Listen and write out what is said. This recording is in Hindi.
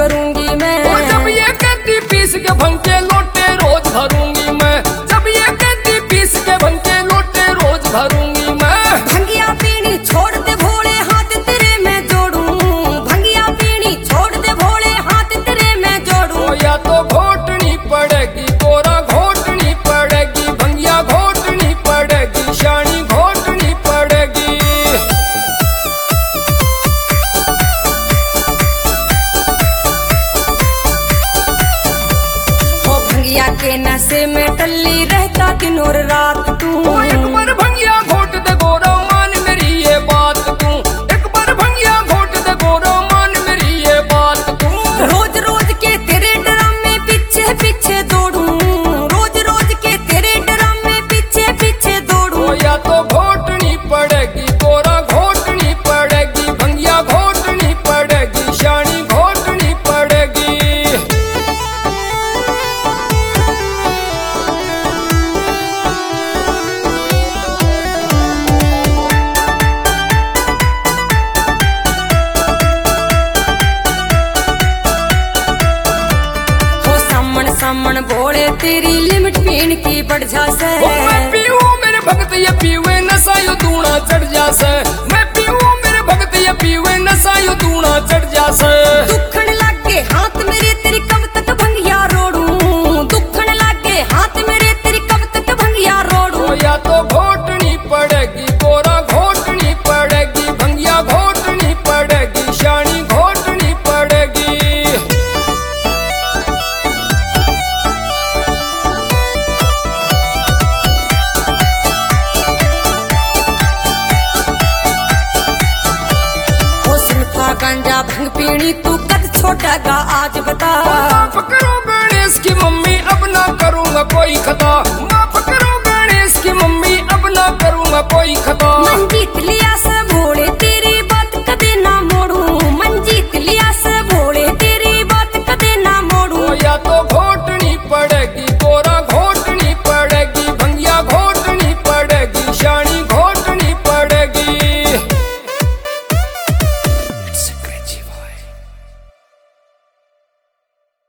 करूंगी मैं। जब ये कहती पीस के भंग के लोटे रोज भरूंगी मैं। जब ये कहती पीस के भंग के लोटे रोज भरूंगी मैं। भंगिया पीनी छोड़ दे भोले हाथ तेरे मैं जोड़ूं। भंगिया पीनी छोड़ दे भोले हाथ तेरे मैं जोड़ूं। या तो घोटनी पड़ेगी कोरा घोटनी पड़ेगी। भंगिया घोटनी पड़ेगी शानी घोटनी पड़ेगी। ओ भंगिया के नशे में टल्ली रहता दिन और रात तू। एक बार भंगिया घोट दे गोरा मान मेरी ये बात तू। एक बार भंगिया घोट दे गोरा मान मेरी ये बात तू। रोज रोज के तेरे ड्रामे पीछे पीछे दौड़ूं। रोज रोज के तेरे ड्रामे पीछे पीछे दौड़ूं। या तो घोटनी पड़ेगी कोरा घोटनी पड़ेगी। भंगिया घोटनी पड़ेगी शानी घोटनी पड़ेगी। हो सामन सामन भोले तेरी लिमिट पीन की बढ़ जासे। मैं पीऊं मेरे भगत ये पीवे नशा यो दूना चढ़ जासे। मैं पीऊं मेरे भगत ये पीवे नशा यो दूना चढ़ जासे। दुखन लागे हाथ मेरे तेरी कब तक भंगिया रोड़ूं। दुखन लागे हाथ मेरे तेरी कब तक भंगिया रोड़ूं। या तो घोटनी पड़ेगी कोरा घोटनी पड़ेगी। भंगिया घोटनी पड़ेगी शानी घोटनी पड़ेगी। हो सुल्फा गांजा भंग पीनी तू कद छोड़ेगा आज बता। माफ करो गणेश की मम्मी अब ना करूंगा कोई खता।